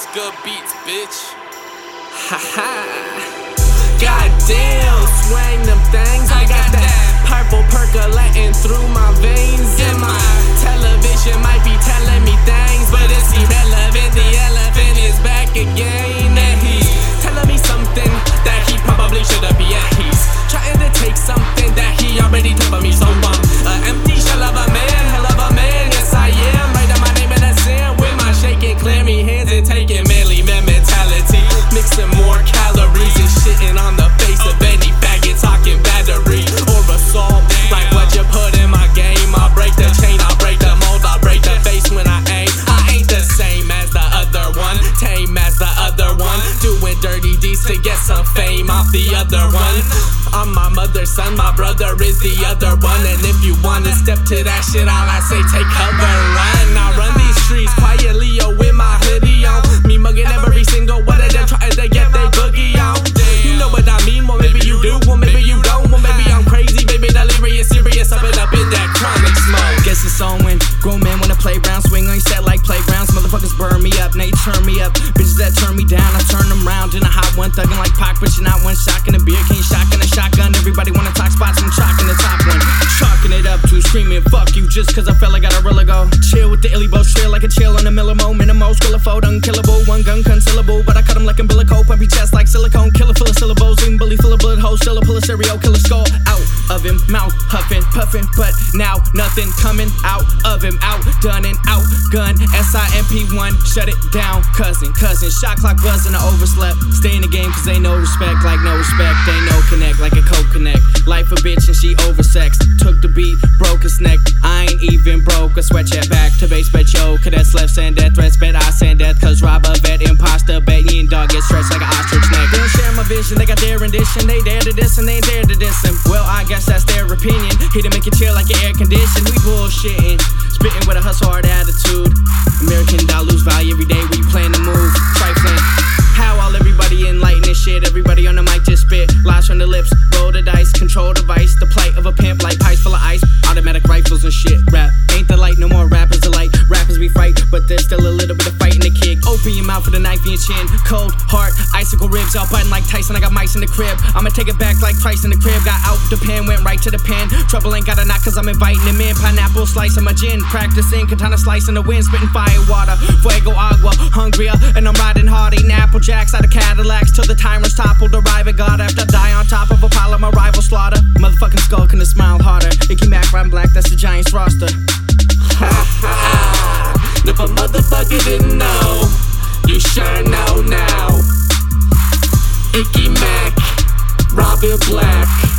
good beats, bitch. Haha. Goddamn, swing them things. I got that purple percolating through my veins. And my television might be telling me things, but it's irrelevant. The elephant is back again, and he's telling me something that he probably shouldn't be at. He's trying to take something that he already took from me. So I'm an empty shell of a man, hell of a man. Yes I am. Write down my name in the sand with my shaking, clammy hands and taking manly man mentality. Mixing more calories and shitting on the face of any faggot talking battery or assault. Like what you put in my game. I'll break the chain, I'll break the mold, I'll break the face when I aim. I ain't the same as the other one, tame as the other one, doing dirty deeds to get some fame off the other one. I'm my mother's son, my brother is the other one. And if you wanna step to that shit, all I say take cover, run. I run these streets quietly, yo, with my hoodie on. Me mugging every single one of them trying to get they boogie on. You know what I mean, well maybe you do, well maybe you don't. Well maybe I'm crazy, baby, delirious, serious, up in that chronic smoke. Guess it's on when grown men wanna play around, swing on your set like playgrounds. Motherfuckers burn me up, now you turn me up. Bitches that turn me down, I turn them round. In a hot one, thugging like Pac, but you're not one shocking a beer, can't shotgun a shotgun. Everybody wanna talk spots, I'm chalking the top one. Chalking it up to screaming, fuck you, just cause I felt like I got a really go. Chill with the illy bows, trail like a chill on a millimo. Minimo, skill a fold, unkillable, one gun, concealable. But I cut him like umbilical, pumpy chest like silicone. Killer full of syllables, even bully full of bullet holes. Still a pull a stereo, killer skull out of him. Mouth huffing, puffing, but now nothing coming out of him. Outdone and outgun, SIMP1, shut it down, cousin. Shot clock buzzing, I overslept. Stay in the game cause ain't no respect, like no respect. Ain't no connect, like a coke connect. Life a bitch and she oversexed. Took the beat, broke his neck. I ain't even broke a sweatshop. Back to base, bet yo. Cadets left, send death threats, bet I send death. Cause rob a vet, imposter, bet you and dog get stretched like an ostrich neck. They don't share my vision, they got their rendition. They dare to diss and they dare to diss him. Well, I guess that's their opinion. Here to make it chill like your air condition. We bullshitting, spitting with a hustle hard attitude. American dollar lose value every day when you plan to move. Trifling. How all everybody enlightened and shit. Everybody on the mic just spit. Lies from the lips, roll the dice, control the vice. The plight of a pimp like pipes full of ice. Automatic rifles and shit. Rap ain't the light, no more rappers alike. Rappers we fight, but there's still a little bit of fight in the kick. Open your mouth with a knife in your chin. Cold heart, icicle ribs, all biting like Tyson. I got mice in the crib. I'ma take it back like Christ in the crib. Got out the pen, went right to the pen. Trouble ain't got a knock cause I'm inviting him in. Pineapple slicing my gin, practicing katana slicing the wind, spitting fire water. Fuego agua, hungrier, and I'm riding hardy. Apple jacks out of Cadillacs till the timers toppled. Arrive at God after I die on top of Apollo. My rival slaughter. Motherfucking skull can smile harder. Icky Mac, I'm black, that's the Giants roster. Ha ha. If a motherfucker didn't know, you sure know now. Icky Mac, Robin Black.